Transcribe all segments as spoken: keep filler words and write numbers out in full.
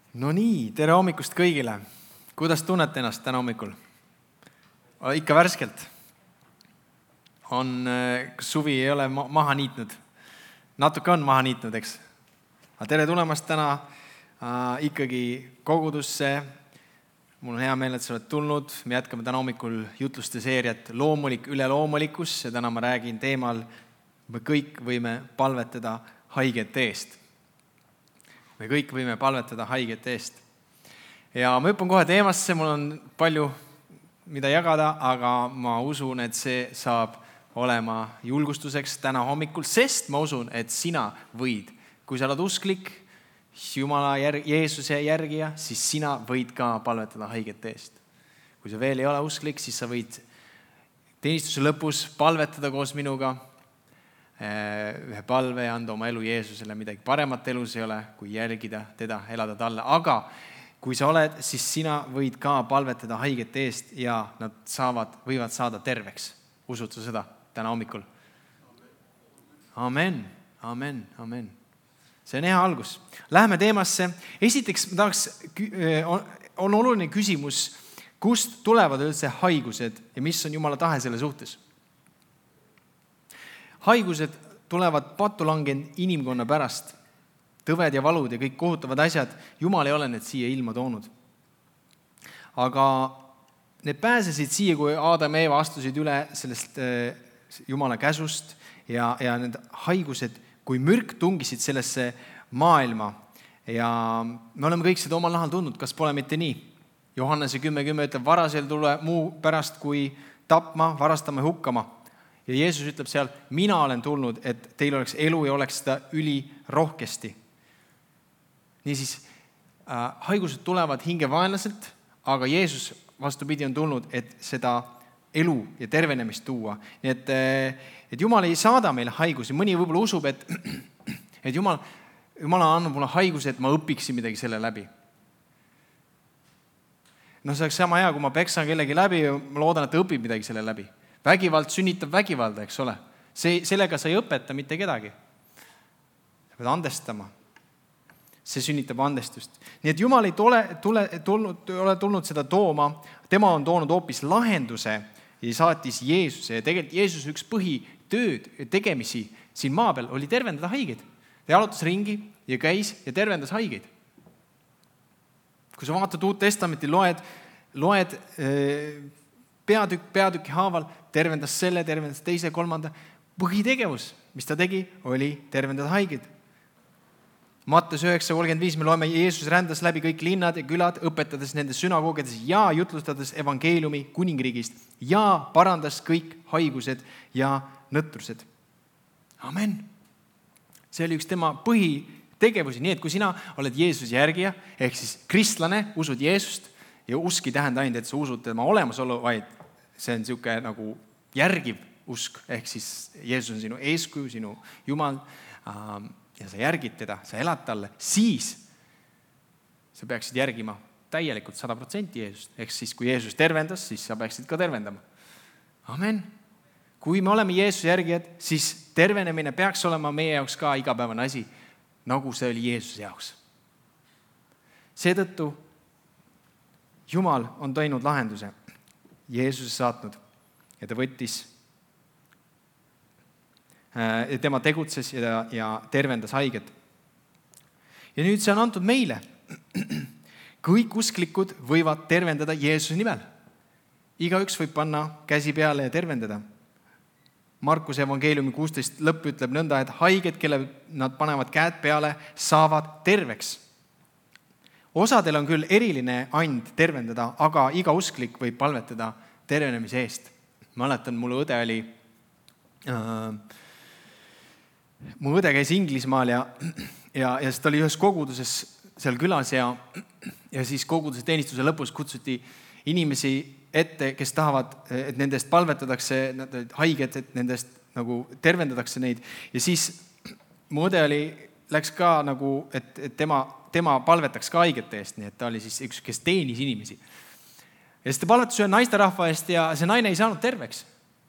No nii, tere hommikust kõigile. Kuidas tunnete ennast täna hommikul? Ikka värskelt. On, kas suvi ei ole ma- maha niitnud? Natuke on maha niitnud, eks? Aga tere tulemast täna äh, ikkagi kogudusse. Mul on hea meel, et sa oled tulnud. Me jätkame täna hommikul jutluste seeriat Loomulik üleloomulikkus. Ja täna ma räägin teemal, me kõik võime palvetada haigete eest. Me kõik võime palvetada haigete eest. Ja ma hüppan kohe teemasse, mul on palju, mida jagada, aga ma usun, et see saab olema julgustuseks täna hommikul, sest ma usun, et sina võid. Kui sa oled usklik, Jumala järg, Jeesuse järgija, siis sina võid ka palvetada haigete eest. Kui sa veel ei ole usklik, siis sa võid teenistuse lõpus palvetada koos minuga ühe palve ja anda oma elu Jeesusele. Midagi paremat elus ei ole, kui jälgida teda, elada talle. Aga kui sa oled, siis sina võid ka palvetada haigete eest ja nad saavad, võivad saada terveks. Usud sa seda täna hommikul? Amen, amen, amen. See on hea algus. Läheme teemasse. Esiteks ma tahaks, on oluline küsimus, kust tulevad üldse haigused ja mis on Jumala tahe selle suhtes? Haigused tulevad patulangenud inimkonna pärast. Tõved ja valud ja kõik kohutavad asjad. Jumal ei ole need siia ilma toonud. Aga need pääsesid siia, kui Aadam ja Eeva astusid üle sellest Jumala käsust ja, ja need haigused, kui mürk tungisid sellesse maailma. Ja me oleme kõik seda omal nahal tundnud, kas pole mitte nii. Johannese kümme kümme ütleb, varas ei tule muu pärast kui tapma, varastama ja hukkama. Ja Jeesus ütleb seal, mina olen tulnud, et teil oleks elu ja oleks seda üli rohkesti. Niisiis, äh, haigused tulevad hingevaenlaselt, aga Jeesus vastupidi on tulnud, et seda elu ja tervenemist tuua. Nii et, et Jumal ei saada meile haigusi. Mõni võib-olla usub, et, et Jumal, Jumal on andnud mulle haiguse, et ma õpiksin midagi selle läbi. No see oleks sama hea, kui ma peksan kellegi läbi ja ma loodan, et ta õpib midagi selle läbi. Vägivald sünnitab vägivalda, eks ole. See, sellega sa ei õpeta mitte kedagi. Sa pead andestama. See sünnitab andestust. Nii et Jumal ei tule, tule, tulnud, ole tulnud seda tooma. Tema on toonud hoopis lahenduse ja saatis Jeesuse. Ja tegelikult Jeesus üks põhitööd ja tegemisi siin maa peal oli tervendada haigeid. Ta jalutas ringi ja käis ja tervendas haigeid. Kui sa vaatad Uut Testamenti, loed, loed peatükk, peatükki haaval, tervendas selle, tervendas teise, kolmanda. Põhitegevus, mis ta tegi, oli tervendada haiged. Matteus üheksa kolmkümmend viis me loeme, Jeesus rändas läbi kõik linnad ja külad, õpetades nende sünagoogides ja jutlustades evangeeliumi kuningriigist ja parandas kõik haigused ja nõtrused. Amen. See oli üks tema põhitegevusi. Nii et kui sina oled Jeesuse järgija, ehk siis kristlane, usud Jeesust, ja usk ei tähenda ainult, et sa usud tema olemasolu, vaid see on niisugune nagu järgiv usk, ehk siis Jeesus on sinu eeskuju, sinu Jumal, ja sa järgid teda, sa elad talle, siis sa peaksid järgima täielikult sada protsenti Jeesust. Ehk siis, kui Jeesus tervendas, siis sa peaksid ka tervendama. Amen. Kui me oleme Jeesuse järgijad, siis tervenemine peaks olema meie jaoks ka igapäevane asi, nagu see oli Jeesuse jaoks. Seetõttu Jumal on teinud lahenduse, Jeesuse saatnud ja ta võttis, ja tema tegutses ja, ja tervendas haiget. Ja nüüd see on antud meile. Kõik usklikud võivad tervendada Jeesuse nimel. Igaüks võib panna käsi peale ja tervendada. Markuse evangeeliumi kuusteist lõpp ütleb nõnda, et haiged, kelle nad panevad käed peale, saavad terveks. Osadel on küll eriline and tervendada, aga iga usklik võib palvetada tervenemise eest. Ma mäletan, mul õde oli, äh, mu õde käis Inglismaal ja, ja, ja siis ta oli ühes koguduses seal külas ja, ja siis koguduse teenistuse lõpus kutsuti inimesi ette, kes tahavad, et nendest palvetatakse, haiged, et nendest nagu tervendatakse neid. Ja siis mu õde oli, läks ka nagu, et, et tema tema palvetaks ka haigete eest, nii et ta oli siis üks, kes teenis inimesi. Ja siis ta palvetas ühe naisterahva eest ja see naine ei saanud terveks.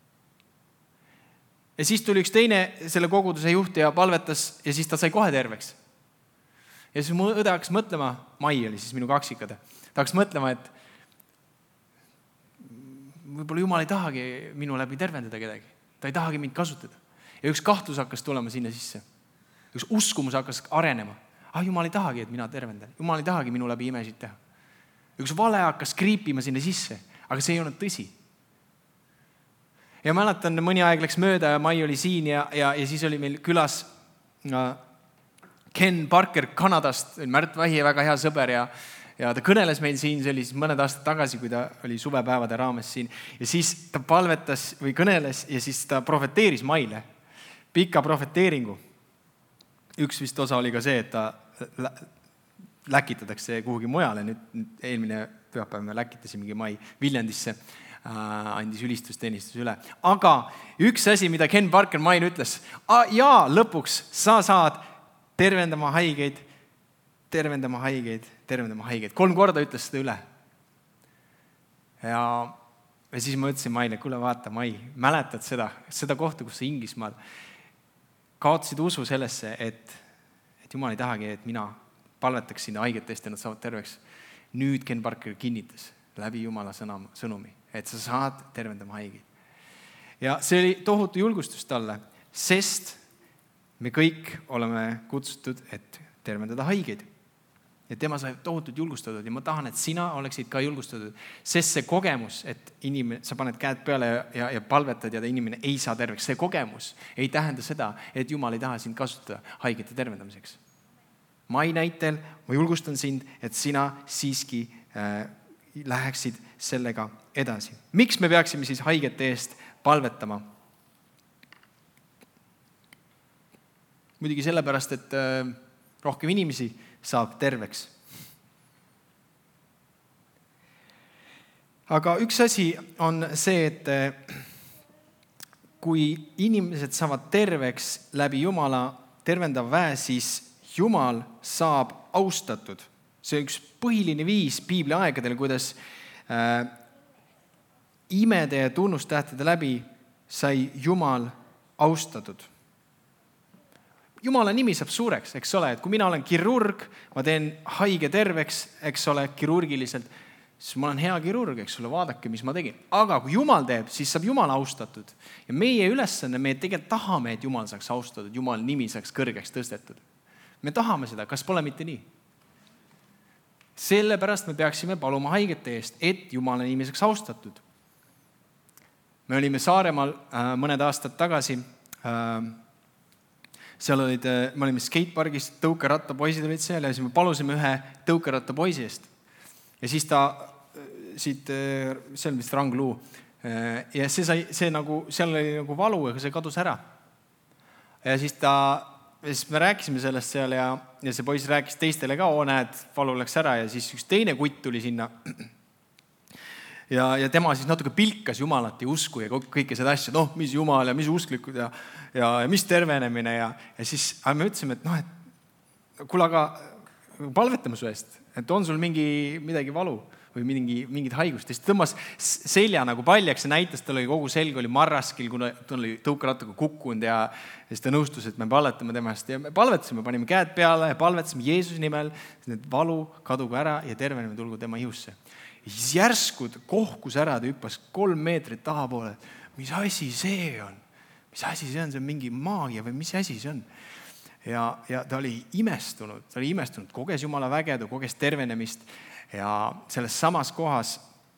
Ja siis tuli üks teine selle koguduse juht ja palvetas ja siis ta sai kohe terveks. Ja siis mu õde hakkas mõtlema, Mai oli siis minu kaksikõde. Ta hakkas mõtlema, et võib-olla Jumal ei tahagi minu läbi tervendada kedagi. Ta ei tahagi mind kasutada. Ja üks kahtlus hakkas tulema sinna sisse. Üks uskumus hakkas arenema. Ah, Jumal ei tahagi, et mina tervendan. Jumal ei tahagi minu läbi imesid teha. Üks vale hakkas kriipima sinna sisse, aga see ei olnud tõsi. Ja mäletan, mõni aeg läks mööda ja Mai oli siin ja, ja, ja siis oli meil külas Ken Parker Kanadast, Märt Vähi, väga hea sõber ja Ja ta kõneles meil siin, see oli siis mõned aastad tagasi, kui ta oli suvepäevade raames siin. Ja siis ta palvetas või kõneles ja siis ta profeteeris Maile. Pika profeteeringu. Üks vist osa oli ka see, et ta läkitatakse kuhugi mujale. Nüüd eelmine pühapäev me läkitasimegi Mai Viljandisse, andis ülistusteenistus üle. Aga üks asi, mida Ken Parker Maile ütles, jaa, lõpuks sa saad tervendama haigeid, tervendama haigeid, tervendama haigeid. Kolm korda ütles seda üle. Ja, ja siis ma ütlesin Maile, kuule vaata, Mai, mäletad seda, seda kohta, kus sa Inglismaal kaotasid usu sellesse, et, et Jumal ei tahagi, et mina palvetaks sinna haigete eest ja nad saavad terveks. Nüüd Ken Parker kinnitas läbi Jumala sõnumi, et sa saad tervendama haigeid. Ja see oli tohutu julgustus talle, sest me kõik oleme kutsutud, et tervendada haigeid. Ja tema sai tohutult julgustatud ja ma tahan, et sina oleksid ka julgustatud, sest see kogemus, et inimene, sa paned käed peale ja, ja, ja palvetad ja ta inimene ei saa terveks, see kogemus ei tähenda seda, et Jumal ei taha sind kasutada haigete tervendamiseks. Mai näitel ma julgustan sind, et sina siiski äh, läheksid sellega edasi. Miks me peaksime siis haigete eest palvetama? Muidugi sellepärast, et äh, rohkem inimesi saab terveks. Aga üks asi on see, et kui inimesed saavad terveks läbi Jumala tervendav väe, siis Jumal saab austatud. See on üks põhiline viis Piibli aegadel, kuidas äh, imede ja tunnustähtede läbi sai Jumal austatud. Jumala nimi saab suureks, eks ole, et kui mina olen kirurg, ma teen haige terveks, eks ole, kirurgiliselt, siis ma olen hea kirurg, eks ole, vaadake, mis ma tegin. Aga kui Jumal teeb, siis saab Jumal austatud. Ja meie ülesanne, me tegelikult tahame, et Jumal saaks austatud, Jumal nimi saaks kõrgeks tõstetud. Me tahame seda, kas pole mitte nii? Sellepärast me peaksime paluma haigete eest, et Jumala nimi saaks austatud. Me olime Saaremaal äh, mõned aastad tagasi, äh, seal olid, me olime skatepargis, tõukerattapoisid olid seal ja siis me palusime ühe tõukerattapoisi eest. Ja siis ta, siit, seal vist rangluu, ja see sai, see nagu, seal oli nagu valu, aga see kadus ära. Ja siis ta, siis me rääkisime sellest seal ja, ja see poiss rääkis teistele ka, oo näed, valu läks ära ja siis üks teine kutt tuli sinna. Ja, ja tema siis natuke pilkas Jumalat ja usku ja kõike seda asja, noh, mis Jumal ja mis usklikud ja, ja, ja mis tervenemine ja, ja siis me ütlesime, et noh, et kuule, aga palvetame su eest, et on sul mingi midagi valu või mingi, mingid haigust. Ja siis tõmmas selja nagu paljaks ja näitas, tal oli kogu selg oli marraskil, kuna ta oli tõukerattaga kukkunud ja, ja siis ta nõustus, et me palvetame temast ja me palvetasime, panime käed peale ja palvetasime Jeesuse nimel, need valu kadugu ära ja terveneme tulgu tema ihusse. Ja siis järskud kohkus ära, ta hüppas kolm meetrit tahapoole. Mis asi see on? Mis asi see on? See on mingi maagia või mis asi see on? Ja, ja ta oli imestunud, ta oli imestunud, koges Jumala väge, ta koges tervenemist ja selles samas kohas,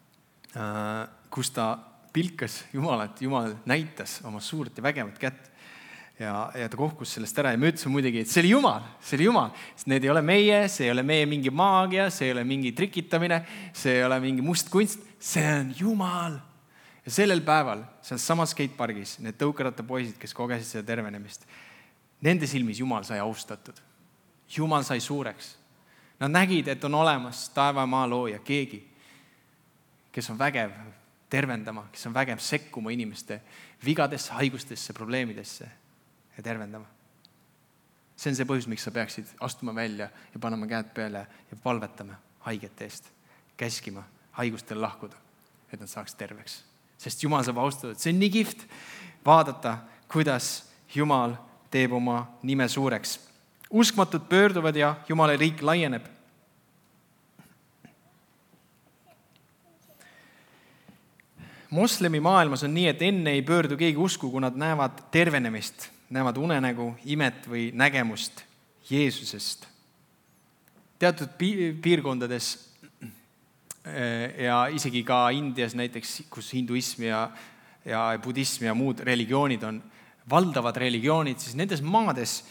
kus ta pilkas Jumalat, Jumal näitas oma suurt ja vägevat kätt. Ja, ja ta kohkus sellest ära ja me ütlesime muidugi, et see oli Jumal, see oli Jumal. Sest need ei ole meie, see ei ole meie mingi maagia, see ei ole mingi trikitamine, see ei ole mingi must kunst, see on Jumal. Ja sellel päeval, seal samas skatepargis, need tõukerattapoisid, kes kogesid seda tervenemist, nende silmis Jumal sai austatud. Jumal sai suureks. Nad nägid, et on olemas taeva maa looja, keegi, kes on vägev tervendama, kes on vägev sekkuma inimeste vigadesse, haigustesse, probleemidesse ja tervendama. See on see põhjus, miks sa peaksid astuma välja ja panema käed peale ja palvetama haigete eest, käskima haigustel lahkuda, et nad saaks terveks. Sest Jumal saab austatud. See on nii kihvt vaadata, kuidas Jumal teeb oma nime suureks. Uskmatud pöörduvad ja Jumala riik laieneb. moslemi maailmas on nii, et enne ei pöördu keegi usku, kui nad näevad tervenemist, näevad unenägu, imet või nägemust Jeesusest. Teatud piirkondades ja isegi ka Indias näiteks, kus hinduism ja, ja budism ja muud religioonid on valdavad religioonid, siis nendes maades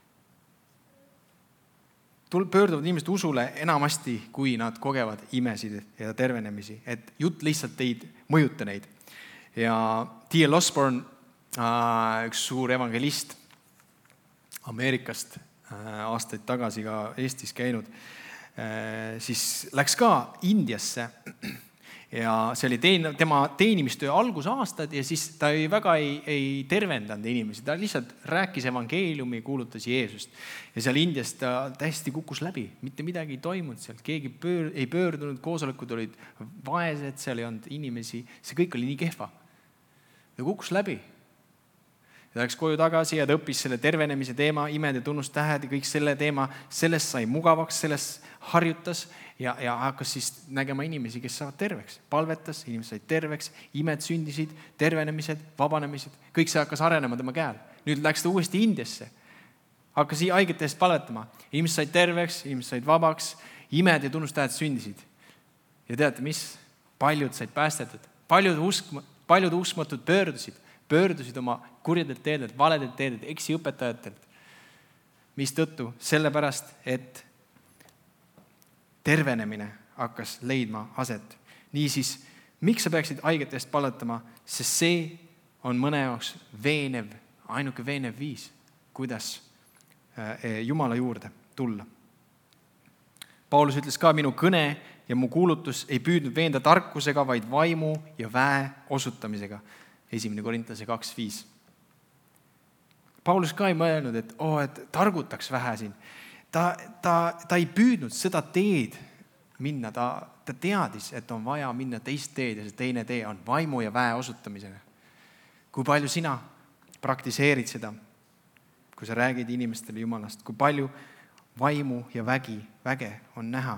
pöörduvad inimesed usule enamasti, kui nad kogevad imesid ja tervenemisi, et jutt lihtsalt ei mõjuta neid. Ja T L Osborne, üks suur evangelist Ameerikast, aastaid tagasi ka Eestis käinud, siis läks ka Indiasse ja see oli teen, tema teenimistöö algusaastad ja siis ta ei, väga ei, ei tervendanud inimesi, ta lihtsalt rääkis evangeeliumi, kuulutas Jeesust. Ja seal Indias ta täiesti kukkus läbi, mitte midagi ei toimunud seal, keegi pöör, ei pöördunud, koosolekud olid vaesed, seal ei olnud inimesi, see kõik oli nii kehva. Ta kukkus läbi. Ta läks koju tagasi ja ta õppis selle tervenemise teema, imed ja tunnustähed ja kõik selle teema, sellest sai mugavaks, sellest harjutas ja, ja hakkas siis nägema inimesi, kes saavad terveks. Palvetas, inimesed said terveks, imed sündisid, tervenemised, vabanemised, kõik see hakkas arenema tema käel. Nüüd läks ta uuesti Indiasse, hakkas haigete eest palvetama. Inimesed said terveks, inimesed said vabaks, imed ja tunnustähed sündisid. Ja teate mis? Paljud said päästetud, paljud, usk, paljud uskmatud pöördusid, pöördusid oma kurjadelt teedelt, valedelt teedelt, eksiõpetajatelt. Mis tõttu? Sellepärast, et tervenemine hakkas leidma aset. Niisiis, miks sa peaksid haigete eest palvetama? Sest see on mõne jaoks veenev, ainuke veenev viis, kuidas Jumala juurde tulla. Paulus ütles ka, minu kõne ja mu kuulutus ei püüdnud veenda tarkusega, vaid vaimu ja väe osutamisega. Esimene Korintuse kaks viis. Paulus ka ei mõelnud, et, oh, et targutaks vähe siin. Ta, ta, ta ei püüdnud seda teed minna, ta, ta teadis, et on vaja minna teist teed ja see teine tee on vaimu ja väe osutamisega. Kui palju sina praktiseerid seda, kui sa räägid inimestele Jumalast, kui palju vaimu ja vägi, väge on näha.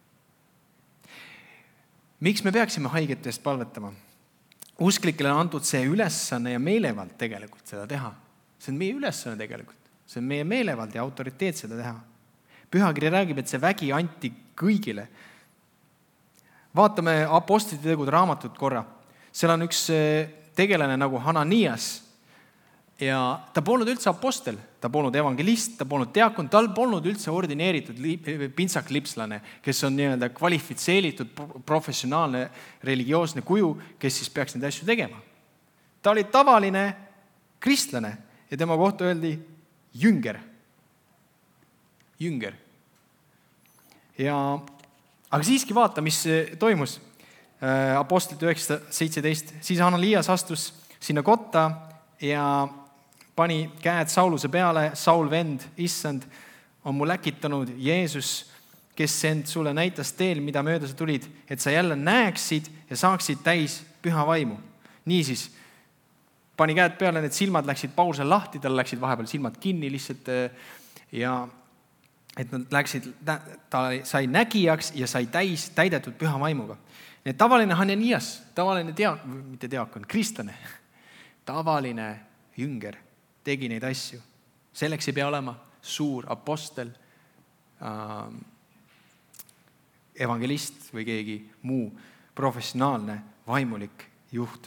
Miks me peaksime haigete eest palvetama? Usklikele on antud see ülesanne ja meelevald tegelikult seda teha. See on meie ülesanne tegelikult. See on meie meelevald ja autoriteet seda teha. Pühakiri räägib, et see vägi anti kõigile. Vaatame apostlite tegude raamatut korra. Seal on üks tegelane nagu Hananias ja ta polnud üldse apostel, ta polnud evangelist, ta polnud diakon, tal polnud üldse ordineeritud pintsaklipslane, kes on nii-öelda kvalifitseeritud professionaalne religioosne kuju, kes siis peaks neid asju tegema. Ta oli tavaline kristlane ja tema kohta öeldi jünger. Jünger. Ja, aga siiski vaata, mis toimus. Apostlite üheksa seitseteist. Siis Hananias astus sinna kotta ja pani käed Sauluse peale, Saul vend, issand, on mu läkitanud Jeesus, kes end sulle näitas teel, mida mööda sa tulid, et sa jälle näeksid ja saaksid täis püha vaimu. Niisiis, pani käed peale, need silmad läksid Paulusel lahti, tal läksid vahepeal silmad kinni lihtsalt ja et nad läksid, ta sai nägijaks ja sai täis, täidetud püha vaimuga. Need tavaline Hananias, tavaline diak, mitte diakon, kristlane, tavaline jünger tegi neid asju. Selleks ei pea olema suur apostel, äh, evangelist või keegi muu professionaalne vaimulik juht.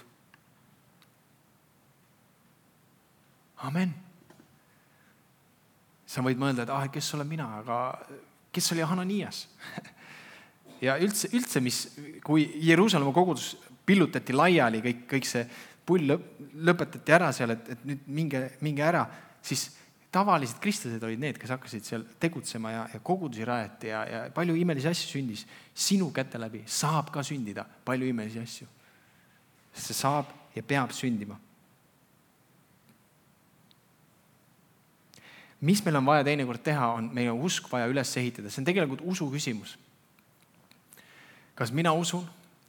Amen. Sa võid mõelda, et ah, kes olen mina, aga kes oli Hananias? Ja üldse, üldse mis, kui Jeruusalemma kogudus pillutati laiali, kõik, kõik see pull lõpetati ära seal, et, et nüüd minge, minge ära, siis tavalised kristlased olid need, kes hakkasid seal tegutsema ja, ja kogudusi rajati ja, ja palju imelisi asju sündis. Sinu käte läbi saab ka sündida palju imelisi asju. See saab ja peab sündima. Mis meil on vaja teinekord teha, on meil on usk vaja üles ehitada. See on tegelikult usu küsimus. Kas mina usun,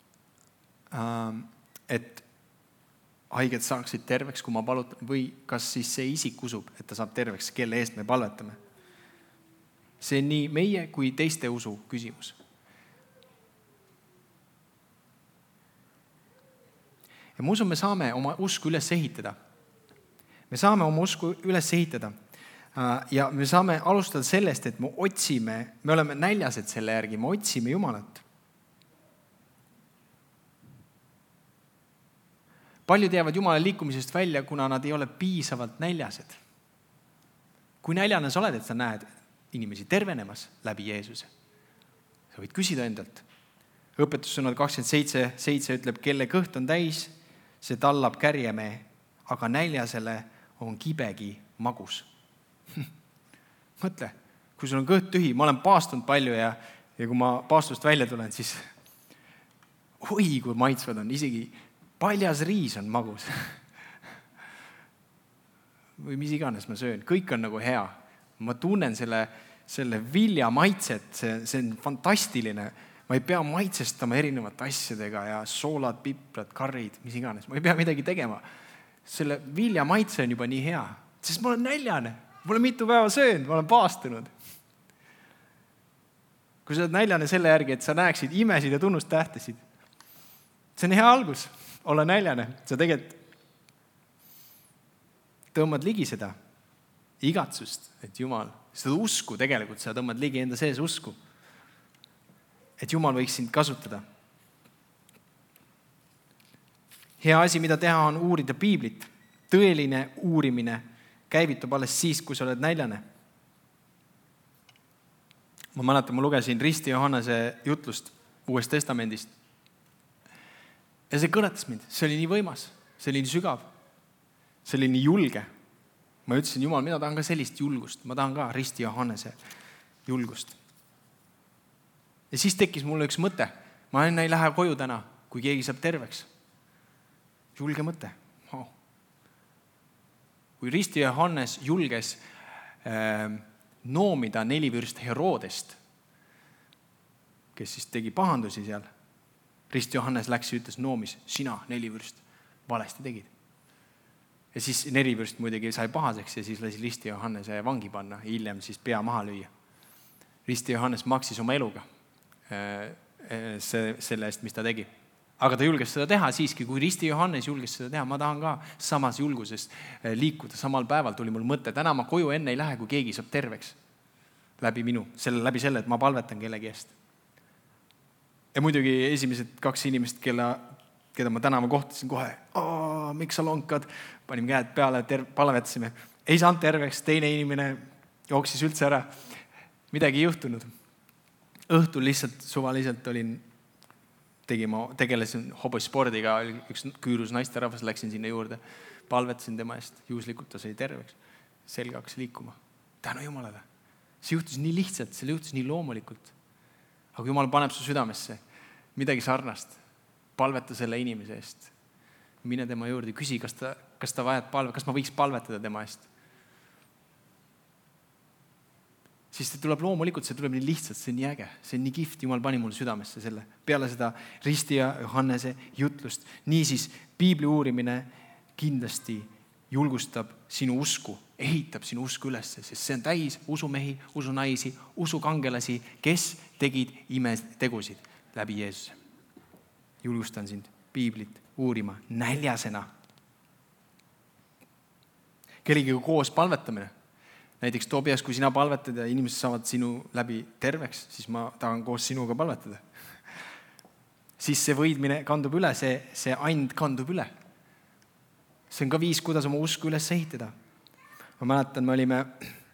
et haiged saaksid terveks, kui ma palutan, või kas siis see isik usub, et ta saab terveks, kelle eest me palvetame? See on nii meie kui teiste usu küsimus. ja ma usun, me saame oma usku üles ehitada. Me saame oma usku üles ehitada. Ja me saame alustada sellest, et me otsime, me oleme näljased selle järgi, me otsime Jumalat. Paljud jäävad Jumala liikumisest välja, kuna nad ei ole piisavalt näljased. Kui näljane sa oled, et sa näed inimesi tervenemas läbi Jeesuse, sa võid küsida endalt. Õpetussõnad kakskümmend seitse seitse ütleb, kelle kõht on täis, see tallab kärjemehe, aga näljasele on kibegi magus. Mõtle, kui sul on kõht tühi, ma olen paastunud palju ja, ja kui ma paastust välja tulen, siis oi, kui maitsvad on, isegi paljas riis on magus. Või mis iganes ma söön, kõik on nagu hea. Ma tunnen selle, selle vilja maitset, see, see on fantastiline. Ma ei pea maitsestama erinevate asjadega ja soolad, piprad, karrid, mis iganes. Ma ei pea midagi tegema. Selle vilja maitse on juba nii hea, sest ma olen näljane. Ma olen mitu päeva söönud, ma olen paastunud. Kui sa oled näljane selle järgi, et sa näeksid imesid ja tunnustähtesid, see on hea algus, olla näljane. Sa tegelikult tõmbad ligi seda igatsust, et Jumal, seda usku tegelikult, sa tõmbad ligi enda sees usku, et Jumal võiks sind kasutada. Hea asi, mida teha, on uurida piiblit. Tõeline uurimine käivitub alles siis, kui sa oled näljane. Ma mäletan, ma lugesin Risti Johannese jutlust Uuest Testamendist. Ja see kõnetas mind. See oli nii võimas. See oli nii sügav. See oli nii julge. Ma ütlesin, Jumal, mina tahan ka sellist julgust. Ma tahan ka Risti Johannese julgust. Ja siis tekkis mulle üks mõte. Ma enne ei lähe koju täna, kui keegi saab terveks. Julge mõte. Oh. Kui Risti Johannes julges äh, noomida nelivürst Herodest, kes siis tegi pahandusi seal, Risti Johannes läks ja ütles, noomis, sina nelivürst valesti tegid. Ja siis nelivürst muidugi sai pahaseks ja siis lasi Risti Johannese vangi panna, hiljem siis pea maha lüüa. Risti Johannes maksis oma eluga äh, see, selle eest, mis ta tegi. Aga ta julges seda teha siiski, kui Risti Johannes julges seda teha. Ma tahan ka samas julguses liikuda. Samal päeval tuli mul mõte, täna ma koju enne ei lähe, kui keegi saab terveks. Läbi minu, selle, läbi selle, et ma palvetan kellegi eest. Ja muidugi esimesed kaks inimest, kelle, keda ma täna ma kohtasin kohe, Aa, miks sa lonkad? Panime käed peale, ter- palvetasime. Ei saanud terveks, teine inimene jooksis üldse ära. Midagi ei juhtunud. Õhtul lihtsalt suvaliselt olin tegima, tegelesin hobospordiga, üks küürus naisterahvas, läksin sinna juurde, palvetasin tema eest, juhuslikult ta sai terveks, selga hakkas liikuma. Tänu Jumalale. See juhtus nii lihtsalt, see juhtus nii loomulikult. Aga Jumal paneb su südamesse midagi sarnast. Palveta selle inimese eest. Mine tema juurde, küsi, kas ta, kas ta vajab palve, kas ma võiks palvetada tema eest. Siis see tuleb loomulikult, see tuleb nii lihtsalt, see on nii äge, see on nii kihvt, Jumal pani mulle südamesse selle. Peale seda Risti ja Johannese jutlust. Niisiis, piibli uurimine kindlasti julgustab sinu usku, ehitab sinu usku üles, sest see on täis usumehi, usunaisi, usukangelasi, kes tegid imetegusid läbi Jeesuse. Julgustan sind piiblit uurima näljasena. Kellegiga koos palvetamine. Näiteks Tobias, kui sina palvetad ja inimesed saavad sinu läbi terveks, siis ma tahan koos sinuga palvetada. Siis see võidmine kandub üle, see, see and kandub üle. See on ka viis, kuidas oma usku üles ehitada. Ma mäletan, me olime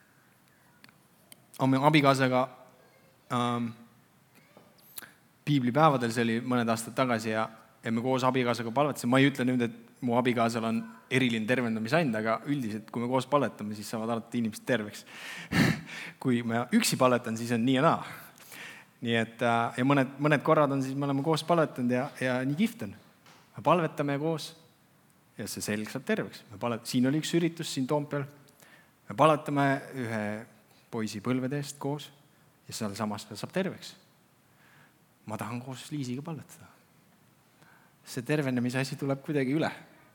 oma abikaasaga ähm, piiblipäevadel, see oli mõned aastad tagasi ja, ja me koos abikaasaga palvetasime. Ma ei ütle nüüd, et mu abikaasal on eriline tervendamisand, aga üldiselt, kui me koos palvetame, siis saavad alati inimesed terveks. Kui ma üksi palvetan, siis on nii ja naa. Nii et, ja mõned, mõned korrad on siis, me oleme koos palvetanud ja, ja nii kihvt on. Me palvetame koos ja see selg saab terveks. Me palvet, siin oli üks üritus siin Toompeal. Me palvetame ühe poisi põlvede eest koos ja seal samas saab terveks. Ma tahan koos Liisiga palvetada. See tervenemise asi tuleb kuidagi üle.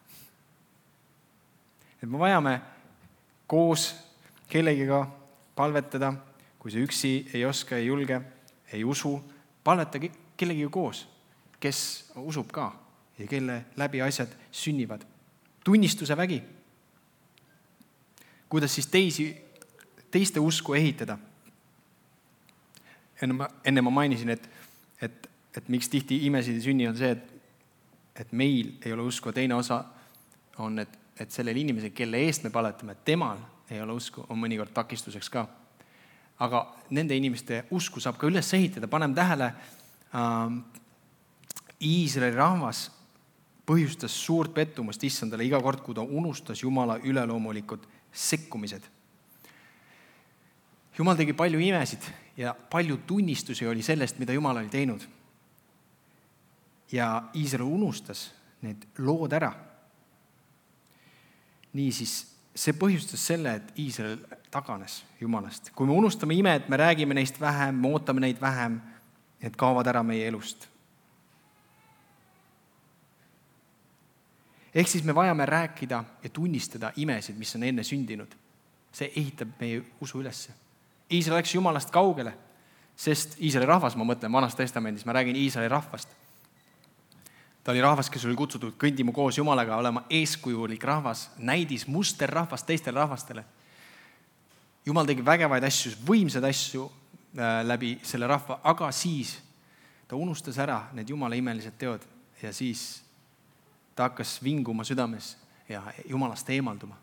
Et me vajame koos kellegiga palvetada, kui see üksi ei oska, ei julge, ei usu, palveta kellegiga koos, kes usub ka ja kelle läbi asjad sünnivad. Tunnistuse vägi. Kuidas siis teisi, teiste usku ehitada? Enne ma, enne ma mainisin, et, et, et miks tihti imesid ei sünni, on see, et, et meil ei ole usku. Teine osa on, et, et sellel inimesel, kelle eest me paletame, temal ei ole usku, on mõnikord takistuseks ka. Aga nende inimeste usku saab ka üles ehitada. Panem tähele, äh, Iisraeli rahvas põhjustas suurt pettumust issandale iga kord, kui ta unustas Jumala üleloomulikud sekkumised. Jumal tegi palju imesid ja palju tunnistusi oli sellest, mida Jumal oli teinud. Ja Iisrael unustas need lood ära. Niisiis, see põhjustas selle, et Iisrael taganes Jumalast. Kui me unustame ime, et me räägime neist vähem, me ootame neid vähem, et kaovad ära meie elust. Ehk siis me vajame rääkida ja tunnistada imesid, mis on enne sündinud. See ehitab meie usu ülesse. Iisrael läks Jumalast kaugele, sest Iisraeli rahvas, ma mõtlen Vanas Testamendis, ma räägin Iisraeli rahvast. Ta oli rahvas, kes oli kutsutud kõndima koos Jumalaga, olema eeskujulik rahvas, näidis muster rahvast teistele rahvastele. Jumal tegi vägevaid asju, võimsad asju läbi selle rahva, aga siis ta unustas ära need Jumala imelised teod ja siis ta hakkas vinguma südames ja Jumalast eemalduma.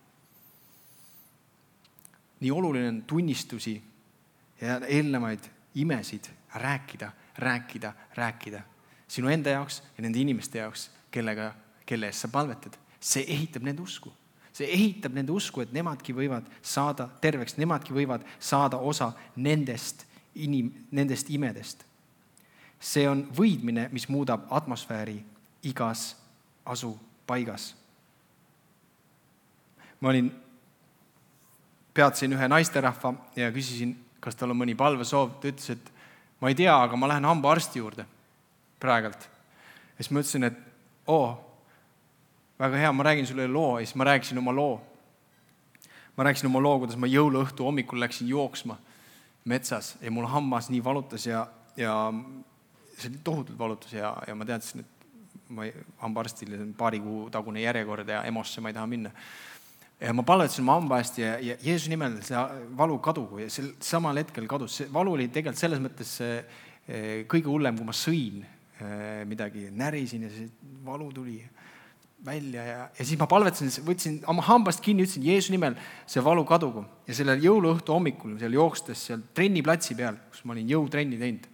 Nii oluline on tunnistusi ja eelnevaid imesid rääkida, rääkida, rääkida. Sinu enda jaoks ja nende inimeste jaoks, kellega, kelle eest sa palvetad. See ehitab nende usku. See ehitab nende usku, et nemadki võivad saada terveks, nemadki võivad saada osa nendest, inim, nendest imedest. See on võidmine, mis muudab atmosfääri igas asu paigas. Ma olin, peatasin ühe naisterahva ja küsisin, kas tal on mõni palvesoov. Ta ütles, et ma ei tea, aga ma lähen hambaarsti juurde praegalt. Ja siis ma ütlesin, et oo, väga hea, ma räägin sulle loo. Ja siis ma rääkisin oma loo. Ma rääkisin oma loo, kuidas ma jõuluõhtu hommikul läksin jooksma metsas ja mul hammas nii valutas ja, ja see oli tohutult valutus ja, ja ma teadsin, et ma hambaarstile paari kuu tagune järjekord ja emosse ma ei taha minna. Ja ma palvetasin oma hamba eest ja, ja Jeesuse nimel see valu kadugu ja sel samal hetkel kadus. See valu oli tegelikult selles mõttes kõige hullem, kui ma sõin midagi, närisin ja see valu tuli välja ja, ja siis ma palvetasin, võtsin oma hambast kinni, ütlesin Jeesuse nimel see valu kadugu. Ja selle jõuluõhtu hommikul seal jookstes seal trenniplatsi peal, kus ma olin jõutrenni teinud,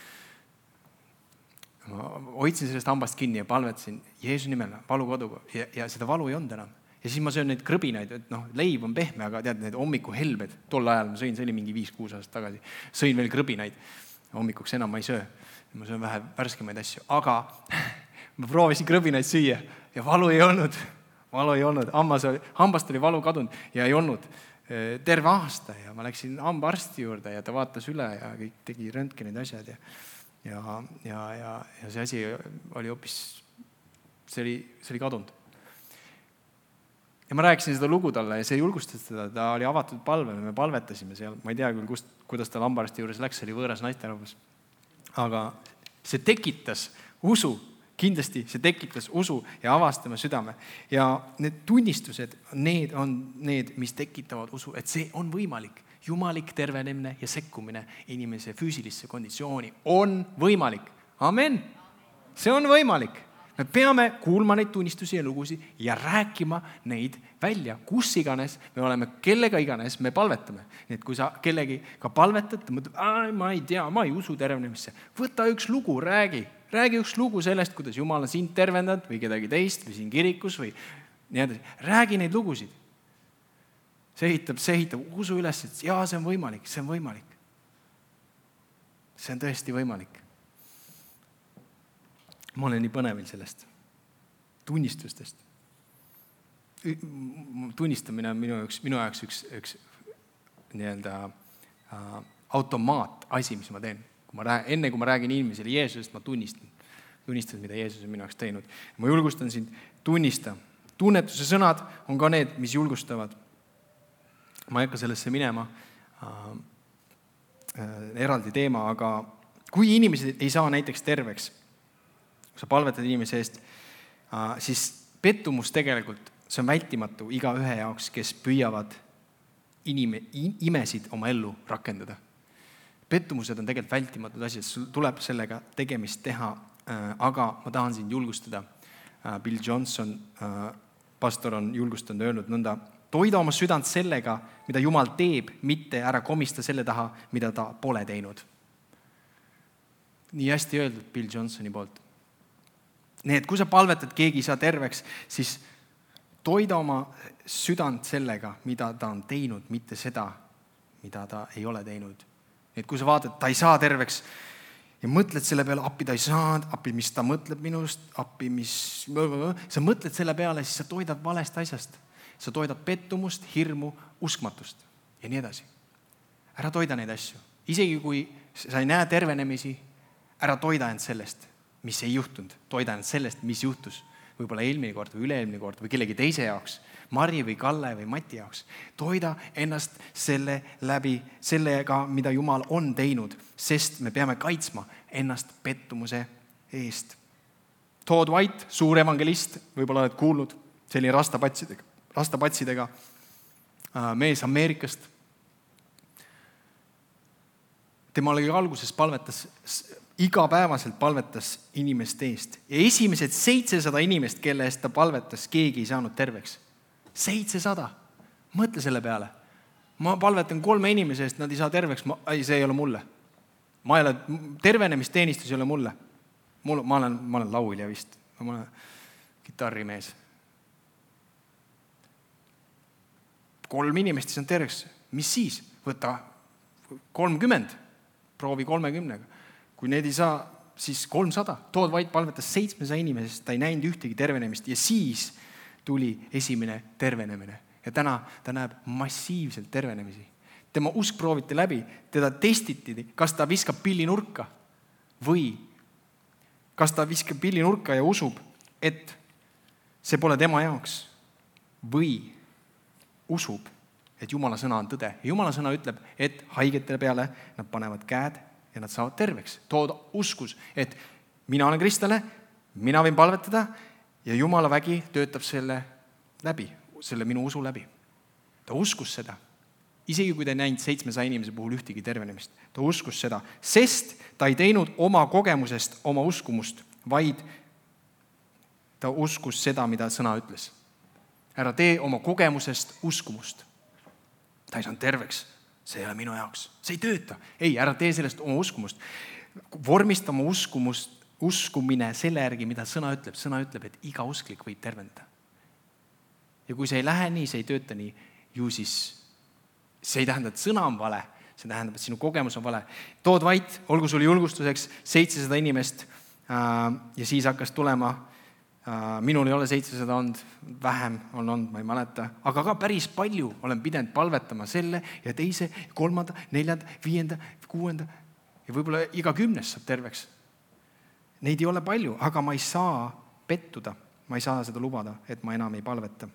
ma hoidsin sellest hambast kinni ja palvetasin Jeesuse nimel valu kadugu ja, ja seda valu ei olnud enam. Ja siis ma söön neid krõbinaid, et noh, leib on pehme, aga tead, need hommiku helbed, tol ajal ma sõin, see oli mingi viis-kuus aastat tagasi, sõin veel krõbinaid, hommikuks enam ma ei söö, ma söön vähe värskemaid asju, aga ma proovisin krõbinaid süüa ja valu ei olnud, valu ei olnud, hammas oli, hambast oli valu kadunud ja ei olnud terve aasta ja ma läksin hambaarsti juurde ja ta vaatas üle ja kõik tegi röntgenid asjad ja Ja, ja, ja, ja see asi oli hoopis, see oli, see oli kadunud. Ja ma rääkisin seda lugu talle ja see julgustas teda, ta oli avatud palvel, me palvetasime seal, ma ei tea küll, kust, kuidas ta hambaarsti juures läks, see oli võõras naisterahvas. Aga see tekitas usu, kindlasti see tekitas usu ja avastame südame. Ja need tunnistused, need on need, mis tekitavad usu, et see on võimalik. Jumalik tervenemine ja sekkumine inimese füüsilisse konditsiooni on võimalik. Amen. See on võimalik. Me peame kuulma neid tunnistusi ja lugusid ja rääkima neid välja, kus iganes me oleme, kellega iganes me palvetame. Nii et kui sa kellegi ka palvetad, mõtled, ma ei tea, ma ei usu tervenemisse. Võta üks lugu, räägi. Räägi üks lugu sellest, kuidas Jumal on sind tervendanud või kedagi teist või siin kirikus või nii edasi. Räägi neid lugusid. See ehitab, see ehitab usu üles, et jaa, see on võimalik, see on võimalik. See on tõesti võimalik. Ma olen nii põnevil sellest. Tunnistustest. Tunnistamine on minu jaoks, minu jaoks üks, üks nii-öelda äh, automaat asi, mis ma teen. Kui ma räägin, enne kui ma räägin inimesele Jeesusest, ma tunnistan. Tunnistan, mida Jeesus on minu jaoks teinud. Ma julgustan sind tunnista. Tunnetuse sõnad on ka need, mis julgustavad. Ma ei hakka sellesse minema äh, äh, eraldi teema, aga kui inimesed ei saa näiteks terveks, kui sa palvetad inimese eest siis pettumus tegelikult, see on vältimatu iga ühe jaoks, kes püüavad inime, imesid oma ellu rakendada. Pettumused on tegelikult vältimatud asjad, sul tuleb sellega tegemist teha, aga ma tahan sind julgustada. Bill Johnson, pastor, on julgustanud öelnud nõnda: toida oma südant sellega, mida Jumal teeb, mitte ära komista selle taha, mida ta pole teinud. Nii hästi öeldud Bill Johnsoni poolt. Nii et kui sa palvetad, keegi ei saa terveks, siis toida oma südant sellega, mida ta on teinud, mitte seda, mida ta ei ole teinud. Nii et kui sa vaatad, ta ei saa terveks ja mõtled selle peale, appi ta ei saa, appi mis ta mõtleb minust, appi mis... Sa mõtled selle peale, siis sa toidad valest asjast. Sa toidad pettumust, hirmu, uskmatust ja nii edasi. Ära toida neid asju. Isegi kui sa ei näe tervenemisi, ära toida end sellest, mis ei juhtunud. Toida end sellest, mis juhtus. Võib-olla eelmine kord või üle-eelmine kord või kellegi teise jaoks. Mari või Kalle või Mati jaoks. Toida ennast selle läbi, sellega, mida Jumal on teinud, sest me peame kaitsma ennast pettumuse eest. Todd White, suur evangelist, võib-olla oled kuulnud, selline rastapatsidega, rastapatsidega mees Ameerikast. Tema oli alguses palvetas, igapäevaselt palvetas inimeste eest. Ja esimesed seitsesada inimest, kelle eest ta palvetas, keegi ei saanud terveks. seitsesada. Mõtle selle peale. Ma palvetan kolme inimese eest, nad ei saa terveks. Ma, ei, see ei ole mulle. Ma ei ole, tervenemisteenistus ei ole mulle. Mul, ma, olen, ma olen laulja vist. Ma olen kitarrimees. Kolm inimest ei saanud terveks. Mis siis? Võta kolmkümmend. Proovi kolmekümnega. Kui need ei saa, siis kolmsada. Todd White palvetas seitsmesaja inimesest, ta ei näinud ühtegi tervenemist ja siis tuli esimene tervenemine. Ja täna ta näeb massiivselt tervenemisi. Tema usk prooviti läbi, teda testiti, kas ta viskab pilli nurka või kas ta viskab pilli nurka ja usub, et see pole tema jaoks või usub, et Jumala sõna on tõde. Ja Jumala sõna ütleb, et haigete peale nad panevad käed ja nad saavad terveks. Tood uskus, et mina olen kristlane, mina võin palvetada ja Jumala vägi töötab selle läbi, selle minu usu läbi. Ta uskus seda. Isegi kui ta ei näinud seitsmesaja inimese puhul ühtegi tervenemist. Ta uskus seda, sest ta ei teinud oma kogemusest oma uskumust, vaid ta uskus seda, mida sõna ütles. Ära tee oma kogemusest uskumust. Ta ei saanud terveks. See ei ole minu jaoks. See ei tööta. Ei, ära tee sellest oma uskumust. Vormista oma uskumust, uskumine selle järgi, mida sõna ütleb. Sõna ütleb, et iga usklik võib tervendada. Ja kui see ei lähe nii, see ei tööta nii, ju siis see ei tähenda, et sõna on vale. See tähendab, et sinu kogemus on vale. Tood White, olgu sul julgustuseks seitsesada inimest ja siis hakkas tulema. Minul ei ole seitsesada olnud, vähem on olnud, ma ei mäleta, aga ka päris palju olen pidanud palvetama selle ja teise, kolmanda, neljanda, viienda, kuuenda ja võib-olla iga kümnes saab terveks. Neid ei ole palju, aga ma ei saa pettuda, ma ei saa seda lubada, et ma enam ei palveta.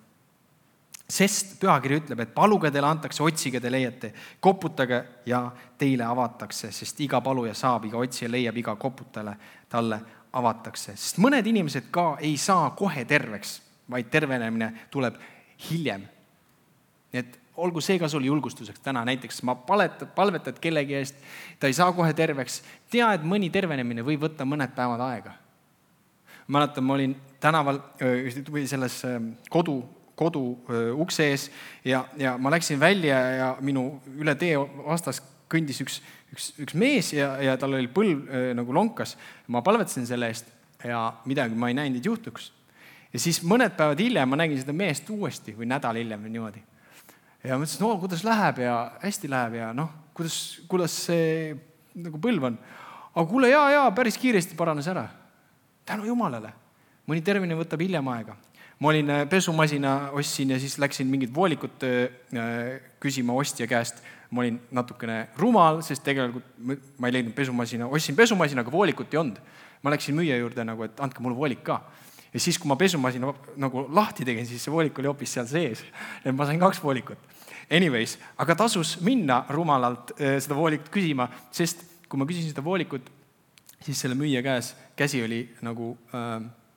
Sest pühakiri ütleb, et paluge teile antakse, otsige te leiate, koputage ja teile avatakse, sest iga paluja saab, iga otsija leiab, iga koputale talle avatakse. Sest mõned inimesed ka ei saa kohe terveks, vaid tervenemine tuleb hiljem. Nii et olgu see ka sul julgustuseks täna. Näiteks ma palvetad, palvetad kellegi eest, ta ei saa kohe terveks. Tea, et mõni tervenemine võib võtta mõned päevad aega. Mäletan, ma olin tänaval või selles kodu, kodu ukse ees ja, ja ma läksin välja ja minu üle tee vastas kõndis üks Üks, üks mees ja, ja tal oli põlv äh, nagu lonkas. Ma palvetasin selle eest ja midagi ma ei näinud, et juhtuks. Ja siis mõned päevad hiljem ma nägin seda meest uuesti või nädal hiljem või niimoodi. Ja ma ütlesin, no kuidas läheb ja hästi läheb ja noh, kuidas, kuidas see nagu põlv on. Aga kuule, jaa, jaa, päris kiiresti paranes ära. Tänu Jumalale. Mõni tervine võtab hiljem aega. Ma olin pesumasina ostsin ja siis läksin mingit voolikut äh, küsima ostja käest. Ma olin natukene rumal, sest tegelikult ma ei leidnud pesumasina. Ostsin pesumasina, aga voolikut ei olnud. Ma läksin müüja juurde, nagu, et andke mulle voolik ka. Ja siis, kui ma pesumasina nagu lahti tegin, siis see voolik oli hoopis seal sees. Et ma sain kaks voolikut. Anyways, aga tasus minna rumalalt äh, seda voolikut küsima, sest kui ma küsisin seda voolikut, siis selle müüja käes käsi oli nagu äh,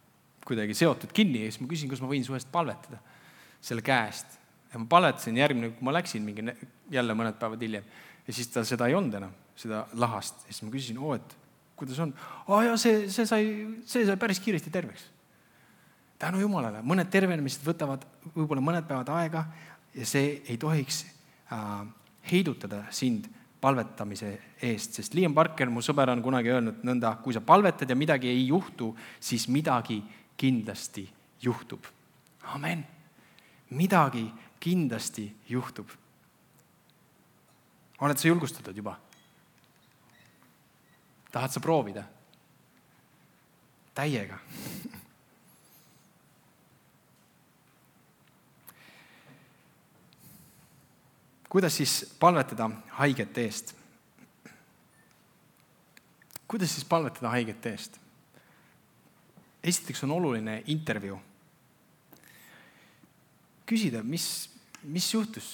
kuidagi seotud kinni ja siis ma küsin, kas ma võin su eest palvetada selle käest. Ja ma palvetasin järgmine, kui ma läksin mingi jälle mõned päevad hiljem ja siis ta seda ei olnud enam, seda lahast. Ja siis ma küsisin, oo, et kuidas on? Aa ja see, see, sai, see sai päris kiiresti terveks. Tänu Jumalale, mõned tervenemised võtavad võib-olla mõned päevad aega ja see ei tohiks äh, heidutada sind palvetamise eest, sest Liam Parker, mu sõber, on kunagi öelnud nõnda, kui sa palvetad ja midagi ei juhtu, siis midagi kindlasti juhtub. Amen. Midagi kindlasti juhtub. Oled sa julgustatud juba? Tahad sa proovida? Täiega. Kuidas siis palvetada haigete eest? Kuidas siis palvetada haigete eest? Esiteks on oluline intervjuu. Küsida, mis, mis juhtus?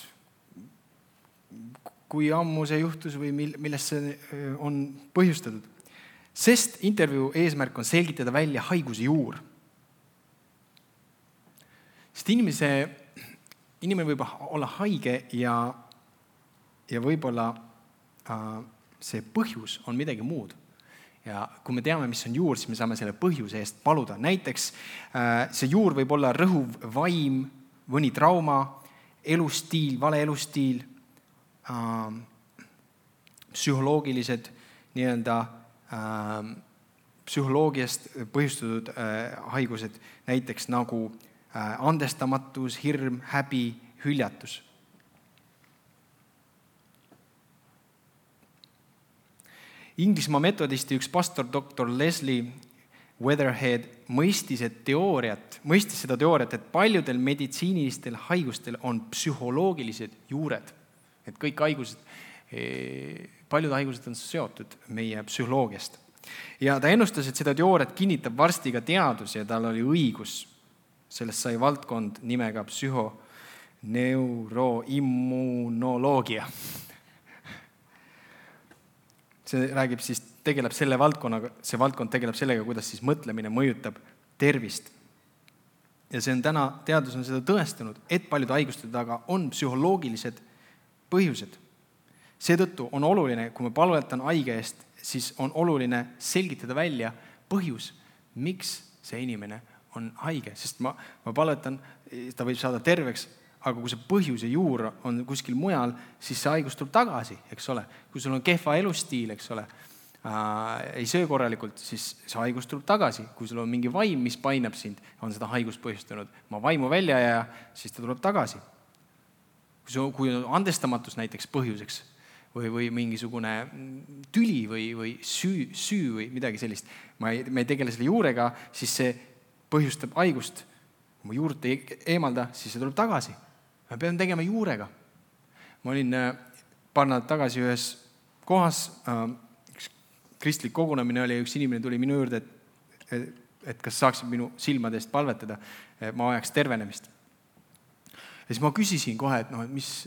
Kui ammu see juhtus või millest see on põhjustatud? Sest intervjuu eesmärk on selgitada välja haiguse juur. Sest inimese, inimene võib olla haige ja Ja võib-olla äh, see põhjus on midagi muud. Ja kui me teame, mis on juur, siis me saame selle põhjuse eest paluda. Näiteks äh, see juur võib olla rõhuv vaim, mõni trauma, elustiil, vale elustiil, äh, psühholoogilised nii-öelda äh, psühholoogiast põhjustatud äh, haigused, näiteks nagu äh, andestamatus, hirm, häbi, hüljatus. Inglismaa metodisti üks pastor doktor Leslie Weatherhead mõistis, et teooriat, mõistis seda teooriat, et paljudel meditsiinilistel haigustel on psühholoogilised juured. Et kõik haigused, paljud haigused on seotud meie psühholoogiast. Ja ta ennustas, et seda teooriat kinnitab varsti ka teadus ja tal oli õigus. Sellest sai valdkond nimega psühoneuroimmunoloogia. See räägib siis, tegeleb selle valdkonnaga, see valdkond tegeleb sellega, kuidas siis mõtlemine mõjutab tervist. Ja see on täna, teadus on seda tõestanud, et paljud haiguste taga on psühholoogilised põhjused. Seetõttu on oluline, kui me palvetan haige eest, siis on oluline selgitada välja põhjus, miks see inimene on haige. Sest ma, ma palvetan, ta võib saada terveks, aga kui see põhjuse juur on kuskil mujal, siis see haigus tuleb tagasi, eks ole. Kui sul on kehva elustiil, eks ole, äh, ei söö korralikult, siis see haigus tuleb tagasi. Kui sul on mingi vaim, mis painab sind, on seda haigust põhjustanud. Ma vaimu välja ja siis ta tuleb tagasi. Kui, sul, kui on andestamatus näiteks põhjuseks või, või mingisugune tüli või, või süü, süü või midagi sellist, ma ei, me ei tegele selle juurega, siis see põhjustab haigust. Kui ma juurt ei eemalda, siis see tuleb tagasi. Me peame tegema juurega. Ma olin paar nädalat tagasi ühes kohas, üks kristlik kogunemine oli, üks inimene tuli minu juurde, et, et, et kas saaksid minu silmade eest palvetada, ma vajaks tervenemist. Ja siis ma küsisin kohe, et noh, et mis,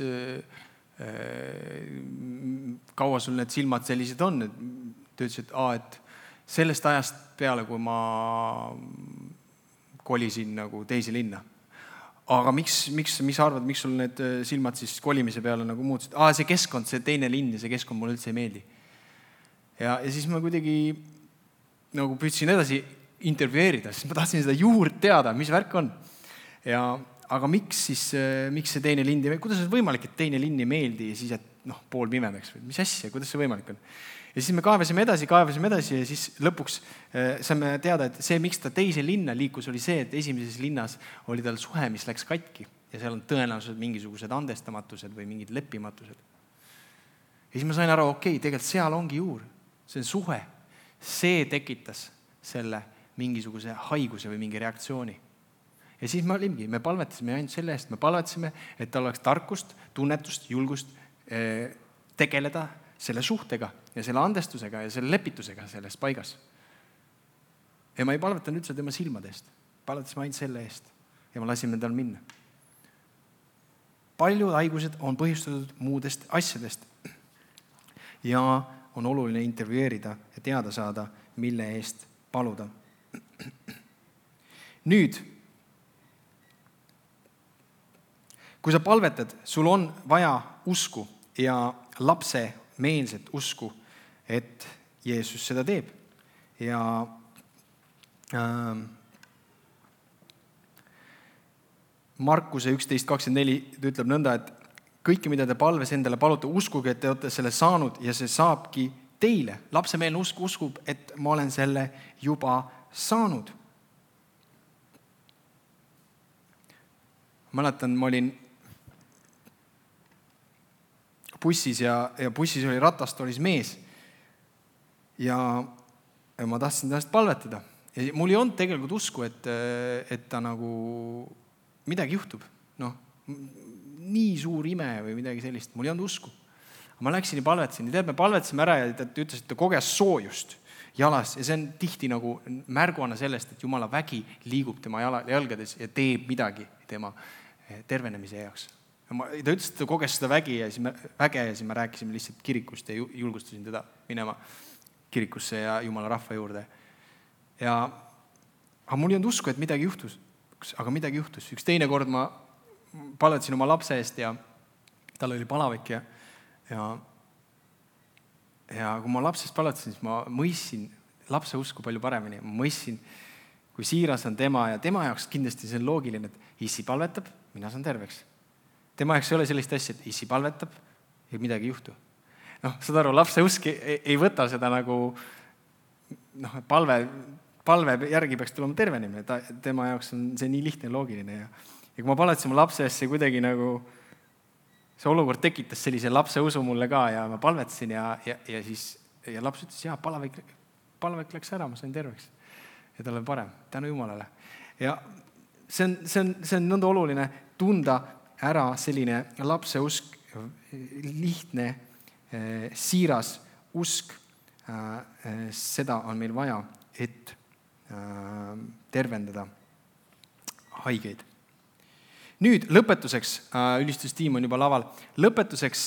kaua sul need silmad sellised on. Ta ütles, et, aa, et sellest ajast peale, kui ma kolisin nagu teise linna. Aga miks, miks, mis arvad, miks sul need silmad siis kolimise peale nagu muutusid? Aa, see keskkond, see teine linn ja see keskkond mulle üldse ei meeldi. Ja, ja siis ma kuidagi nagu püüdsin edasi intervjueerida, sest ma tahtsin seda juurt teada, mis värk on. Ja, aga miks siis, miks see teine linn, kuidas on võimalik, et teine linn ei meeldi ja siis, et noh, pool pimedaks? Mis asja, kuidas see võimalik on? Ja siis me kaevasime edasi, kaevasime edasi ja siis lõpuks saime teada, et see, miks ta teise linna liikus, oli see, et esimeses linnas oli tal suhe, mis läks katki ja seal on tõenäoliselt mingisugused andestamatused või mingid leppimatused. Ja siis ma sain aru, okei, tegelikult seal ongi juur. See on suhe. See tekitas selle mingisuguse haiguse või mingi reaktsiooni. Ja siis me olimegi, me palvetasime ainult selle eest, me palvetasime, et tal oleks tarkust, tunnetust, julgust tegeleda selle suhtega ja selle andestusega ja selle lepitusega selles paigas. Ja ma ei palvetanud üldse tema silmade eest. Palvetasime ainult selle eest ja ma lasime tal minna. Paljud haigused on põhjustatud muudest asjadest ja on oluline intervjueerida ja teada saada, mille eest paluda. Nüüd, kui sa palvetad, sul on vaja usku ja lapsemeelset usku, et Jeesus seda teeb. Ja äh, Markuse üksteist kakskümmend neli ütleb nõnda, et kõike, mida te palves endale palute, uskuge, et te olete selle saanud ja see saabki teile. Lapsemeelne usk uskub, et ma olen selle juba saanud. Mäletan, ma olin bussis ja, ja bussis oli ratastoolis mees ja, ja ma tahtsin tänast palvetada. Ja mul ei olnud tegelikult usku, et, et ta nagu midagi juhtub. Noh, nii suur ime või midagi sellist. Mul ei olnud usku. Ma läksin ja palvetasin. Ja tead, me palvetasime ära ja ta ütles, et ta koges soojust jalas. Ja see on tihti nagu märguana sellest, et Jumala vägi liigub tema jalgades ja teeb midagi tema tervenemise jaoks. Ma, ta ütles, et ta koges seda vägi ja siis me, väge ja siis me rääkisime lihtsalt kirikust ja julgustasin teda minema kirikusse ja Jumala rahva juurde. Ja aga mul ei olnud usku, et midagi juhtus. Aga midagi juhtus. Üks teine kord ma palvetasin oma lapse eest ja tal oli palavik ja, ja, ja kui ma lapsest palvetasin, siis ma mõistsin lapse usku palju paremini. Ma mõistsin, kui siiras on tema ja tema jaoks kindlasti see on loogiline, et issi palvetab, mina saan terveks. Tema jaoks ei ole sellist asja, et issi palvetab ja midagi ei juhtu. Noh, saad aru, lapse usk ei, ei võta seda nagu noh, palve palve järgi peaks tulema tervenemine. Ta, tema jaoks on see nii lihtne ja loogiline. Ja, ja kui ma palvetasin mu lapse eest, see kuidagi nagu, see olukord tekitas sellise lapse usu mulle ka ja ma palvetasin ja, ja, ja siis ja laps ütles, jaa, palvek, palvek läks ära, ma sain terveks. Ja tal on parem, tänu Jumalale. Ja see on, see on, see on nõnda oluline tunda ära selline lapse usk, lihtne, siiras usk. Seda on meil vaja, et tervendada haigeid. Nüüd lõpetuseks, ülistustiim on juba laval, lõpetuseks,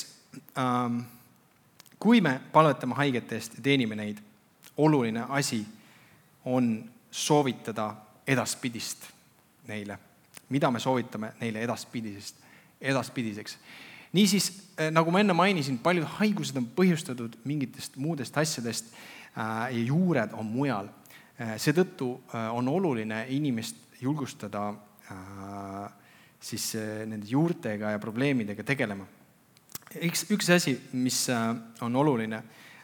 kui me palvetame haigete eest ja teenime neid, oluline asi on soovitada edaspidist neile. Mida me soovitame neile edaspidisest, edaspidiseks? Niisiis, nagu ma enne mainisin, paljud haigused on põhjustatud mingitest muudest asjadest ja juured on mujal. Seetõttu on oluline inimest julgustada siis nende juurtega ja probleemidega tegelema. Üks, üks asi, mis on oluline,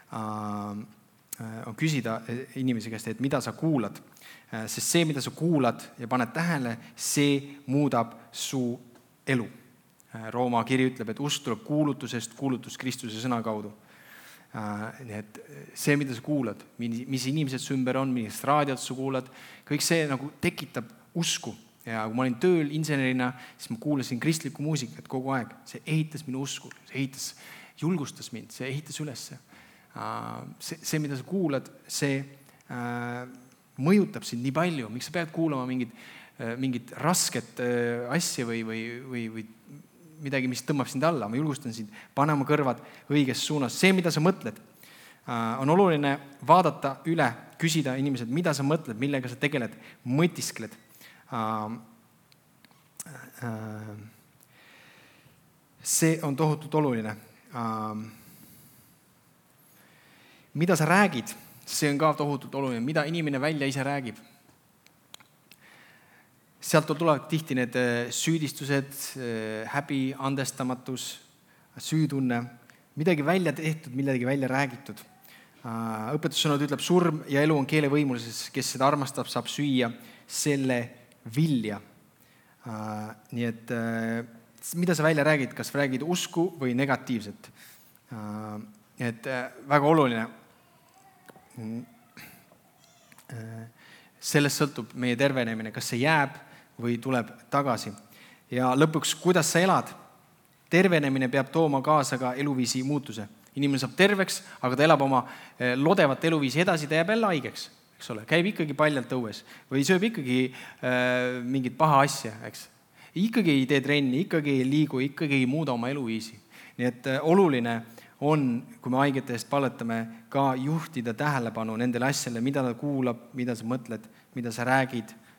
on küsida inimese käest, et mida sa kuulad. Sest see, mida sa kuulad ja paned tähele, see muudab su elu. Rooma kiri ütleb, et usk tuleb kuulutusest, kuulutus Kristuse sõna kaudu. Nii et see, mida sa kuulad, mis inimesed su ümber on, millist raadiot sa kuulad, kõik see nagu tekitab usku. Ja kui ma olin tööl insenerina, siis ma kuulasin kristlikku muusikat kogu aeg. See ehitas minu usku, see ehitas, julgustas mind, see ehitas ülesse. See, see, mida sa kuulad, see mõjutab sind nii palju. Miks sa pead kuulama mingit, mingit rasket asja või, või, või, või midagi, mis tõmbab sind alla. Ma julgustan sind, pane oma kõrvad õiges suunas. See, mida sa mõtled, on oluline vaadata üle, küsida inimesed, mida sa mõtled, millega sa tegeled, mõtiskled. See on tohutult oluline. Mida sa räägid, see on ka tohutult oluline. Mida inimene välja ise räägib. Sealt tulevad tihti need süüdistused, häbi, andestamatus, süütunne, midagi välja tehtud, midagi välja räägitud. Õpetussõnad ütleb, surm ja elu on keele võimulises, kes seda armastab, saab süüa selle vilja. Nii et mida sa välja räägid, kas räägid usku või negatiivset. Et väga oluline. Sellest sõltub meie tervenemine, kas see jääb või tuleb tagasi. Ja lõpuks, kuidas sa elad? Tervenemine peab tooma kaasa ka eluviisi muutuse. Inimene saab terveks, aga ta elab oma lodevat eluviisi edasi, ta jääb jälle haigeks, eks ole. Käib ikkagi paljalt õues või sööb ikkagi äh, mingit paha asja, eks. Ikkagi ei tee trenni, ikkagi ei liigu, ikkagi ei muuda oma eluviisi. Nii et äh, oluline on, kui me haigete eest palvetame, ka juhtida tähelepanu nendele asjale, mida ta kuulab, mida sa mõtled, mida sa räägid,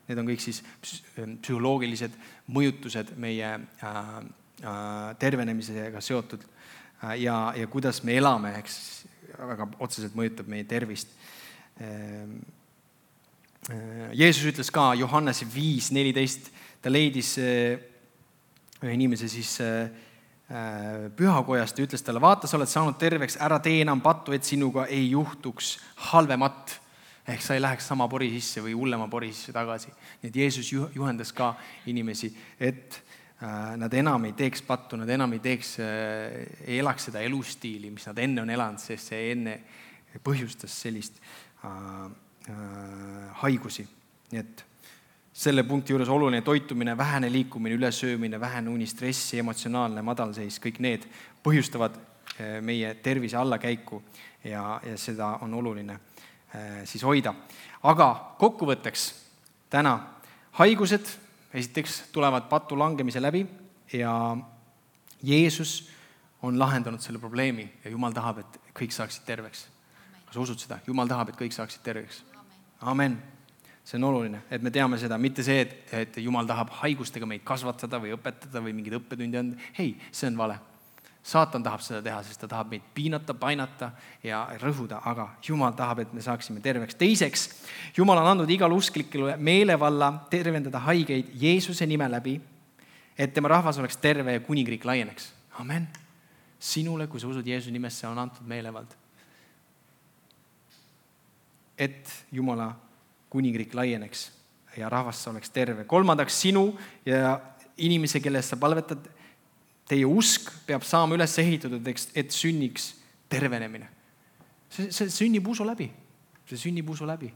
Need on kõik siis psühholoogilised mõjutused meie äh, äh, tervenemisega seotud äh, ja, ja kuidas me elame, eks väga otseselt mõjutab meie tervist. Äh, äh, Jeesus ütles ka Johannese viis neliteist, ta leidis äh, ühe inimese siis äh, äh, pühakojast ja ütles talle, vaata, sa oled saanud terveks, ära tee enam pattu, et sinuga ei juhtuks halvemat. Ehk sa ei läheks sama pori sisse või hullema pori sisse tagasi. Nii et Jeesus juhendas ka inimesi, et nad enam ei teeks pattu, nad enam ei teeks, ei elaks seda elustiili, mis nad enne on elanud, sest see enne põhjustas sellist äh, äh, haigusi. Nii et selle punkti juures oluline toitumine, vähene liikumine, ülesöömine, vähene uni, stressi, emotsionaalne madalseis, kõik need põhjustavad meie tervise allakäiku ja, ja seda on oluline siis hoida. Aga kokkuvõtteks täna haigused esiteks tulevad patu langemise läbi ja Jeesus on lahendanud selle probleemi ja Jumal tahab, et kõik saaksid terveks. Kas usud seda? Jumal tahab, et kõik saaksid terveks. Amen. See on oluline, et me teame seda, mitte see, et, et Jumal tahab haigustega meid kasvatada või õpetada või mingeid õppetundi anda. Hei, see on vale. Saatan tahab seda teha, sest ta tahab meid piinata, painata ja rõhuda, aga Jumal tahab, et me saaksime terveks. Teiseks, Jumal on andnud igal usklikule meelevalla tervendada haigeid Jeesuse nime läbi, et tema rahvas oleks terve ja kuningriik laieneks. Amen. Sinule, kui sa usud Jeesuse nimesse, on antud meelevald. Et Jumala kuningriik laieneks ja rahvas oleks terve. Kolmandaks, sinu ja inimese, kellest sa palvetad, teie usk peab saama üles ehitatud, et sünniks tervenemine. See, see sünnib usu läbi. See sünnib usu läbi.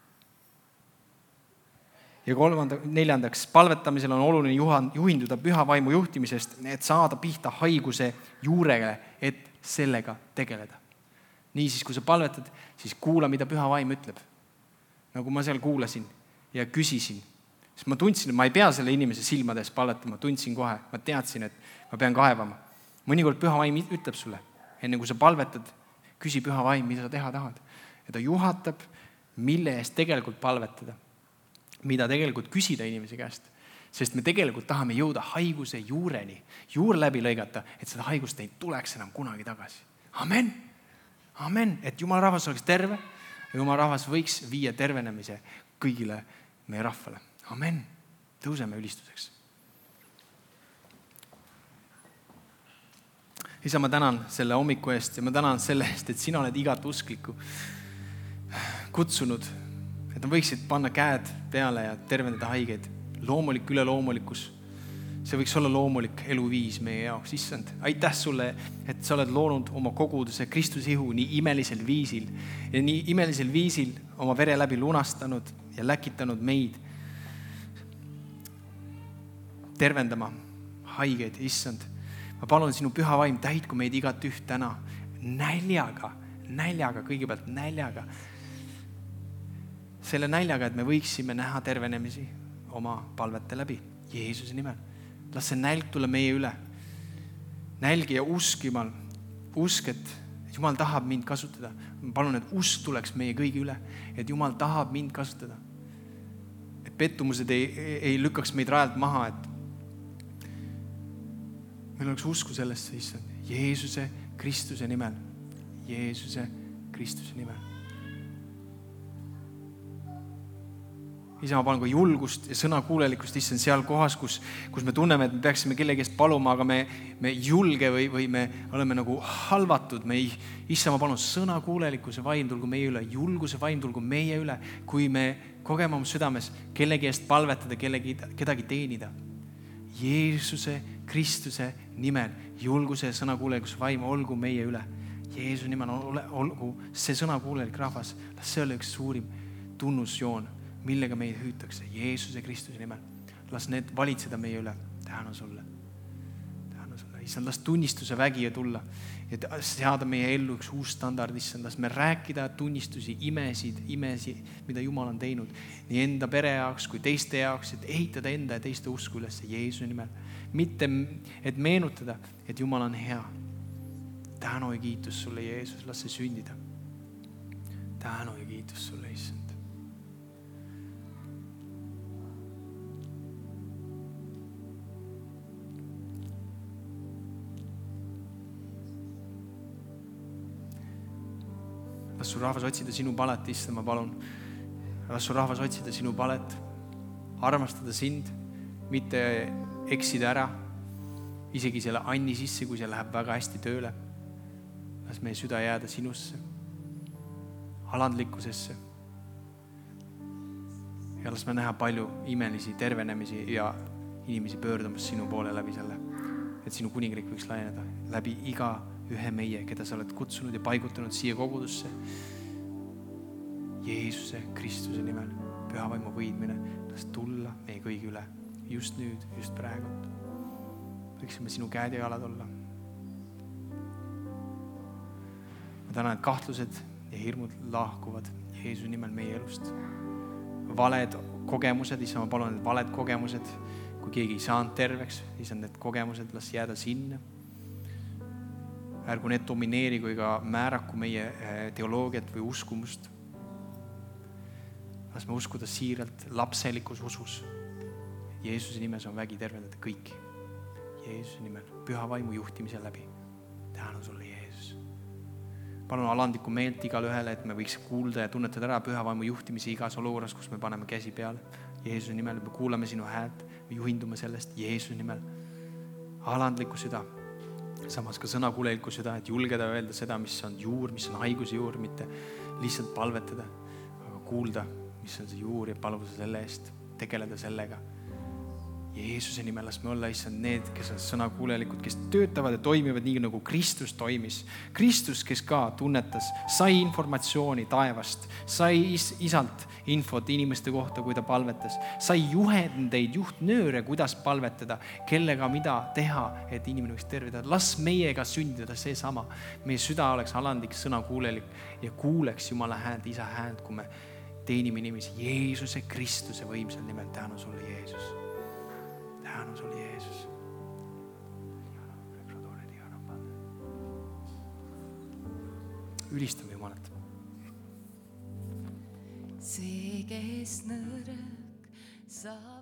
Ja kolmanda, neljandaks, palvetamisel on oluline juhinduda püha vaimu juhtimisest, et saada pihta haiguse juurele, et sellega tegeleda. Nii siis, kui sa palvetad, siis kuula, mida püha vaim ütleb. Nagu ma seal kuulasin ja küsisin. Sest ma tundsin, et ma ei pea selle inimese silmades palvetama, tundsin kohe, ma teadsin, et ma pean kaevama. Mõnikord püha vaim ütleb sulle, enne kui sa palvetad, küsi püha vaim, mida sa teha tahad. Ja ta juhatab, mille eest tegelikult palvetada, mida tegelikult küsida inimese käest. Sest me tegelikult tahame jõuda haiguse juureni, juur läbi lõigata, et seda haigust ei tuleks enam kunagi tagasi. Amen. Amen. Et Jumala rahvas oleks terve ja Jumala rahvas võiks viia tervenemise kõigile meie rahvale. Amen. Tõuseme ülistuseks. Isa, ma tänan selle hommiku eest ja ma tänan selle eest, et sina oled igat usklikku kutsunud, et nad võiksid panna käed peale ja tervendada haigeid. Loomulik üleloomulikkus. See võiks olla loomulik eluviis meie jaoks. Issand, aitäh sulle, et sa oled loonud oma koguduse Kristuse ihu nii imelisel viisil ja nii imelisel viisil oma vere läbi lunastanud ja läkitanud meid tervendama haigeid. Issand, ma palun sinu püha vaim, täitku meid igat üht täna näljaga, näljaga, kõigepealt näljaga. Selle näljaga, et me võiksime näha tervenemisi oma palvete läbi Jeesuse nimel. Las see nälg tule meie üle. Nälgi ja usk, Jumal. Usk, et Jumal tahab mind kasutada. Ma palun, et usk tuleks meie kõigi üle, et Jumal tahab mind kasutada. Et pettumused ei, ei lükkaks meid rajalt maha, et meil oleks usku sellesse, issand, Jeesuse Kristuse nimel. Jeesuse Kristuse nimel. Isa, ma palun ka julgust ja sõnakuulelikkust, issand, seal kohas, kus, kus me tunneme, et me peaksime kellegi eest paluma, aga me, me julge või, või me oleme nagu halvatud. Me ei, issa, ma palun sõnakuulelikkuse vaim tulgu meie üle, julguse vaim tulgu meie üle, kui me kogeme oma südames kellegi eest palvetada, kellegi, kedagi teenida. Jeesuse Kristuse nimel julguse ja sõnakuulelikuse vaim olgu meie üle. Jeesuse nimel ole, olgu see sõnakuulelik rahvas. Las see ole üks suurim tunnusjoon, millega meid hüütakse. Jeesuse Kristuse nimel. Las need valitseda meie üle. Tänu sulle. Tänu sulle. Issand, las tunnistuse vägi tulla. Et seada meie ellu üks uus standard, issand, las me rääkida tunnistusi, imesid, imesid, mida Jumal on teinud. Nii enda pere jaoks kui teiste jaoks, et ehitada enda ja teiste usku üles Jeesuse nimel. Mitte, et meenutada, et Jumal on hea. Tänu ja kiitus sulle, Jeesus, las see sündida. Tänu ja kiitus sulle, issand. las su rahvas otsida sinu palet, issand, ma palun. Las su rahvas otsida sinu palet, armastada sind, mitte eksida ära, isegi selle Anni sisse, kui see läheb väga hästi tööle. Las meie süda jääda sinusse, alandlikkusesse. Ja las me näha palju imelisi tervenemisi ja inimesi pöördumas sinu poole läbi selle, et sinu kuningriik võiks laieneda läbi iga ühe meie, keda sa oled kutsunud ja paigutanud siia kogudusse. Jeesuse Kristuse nimel, püha vaimu võidmine, las tulla meie kõigi üle, just nüüd, just praegu. Võiksime sinu käed ja jalad olla. Ma tänan, et kahtlused ja hirmud lahkuvad Jeesuse nimel meie elust. Valed kogemused, issa ma palun, et valed kogemused, kui keegi ei saanud terveks, siis on need kogemused, las jääda sinna. Ärgu need domineeri kui ka määraku meie teoloogiat või uskumust. Las me uskuda siiralt lapselikus usus. Jeesuse nimes on vägi tervendada kõiki. Jeesuse nimel, püha vaimu juhtimise läbi. Tänu sulle, Jeesus. Palun alandlikku meelt igale ühele, et me võiks kuulda ja tunnetada ära püha vaimu juhtimise igas olukorras, kus me paneme käsi peale. Jeesuse nimel, me kuulame sinu häält, me juhindume sellest Jeesuse nimel. Alandlikku süda, samas ka sõnakuulelikku süda, et julgeda öelda seda, mis on juur, mis on haiguse juur, mitte lihtsalt palvetada, aga kuulda, mis on see juur ja palvuda selle eest, tegeleda sellega. Jeesuse nimel las me olla, issand, need, kes on sõnakuulelikud, kes töötavad ja toimivad nii, nagu Kristus toimis. Kristus, kes ka tunnetas, sai informatsiooni taevast, sai is- isalt infot inimeste kohta, kui ta palvetas, sai juhendeid, juhtnööre, kuidas palvetada, kellega mida teha, et inimene võiks tervida. Las meiega sündida see sama. Meie süda oleks alandlik, sõnakuulelik ja kuuleks Jumala häält, isa häält, kui me teenime inimesi Jeesuse Kristuse võimsal nimel. Tänu sulle, Jeesus. Tänu sulle, Jeesus. Ülistame Jumalat. See, kes nõrk sa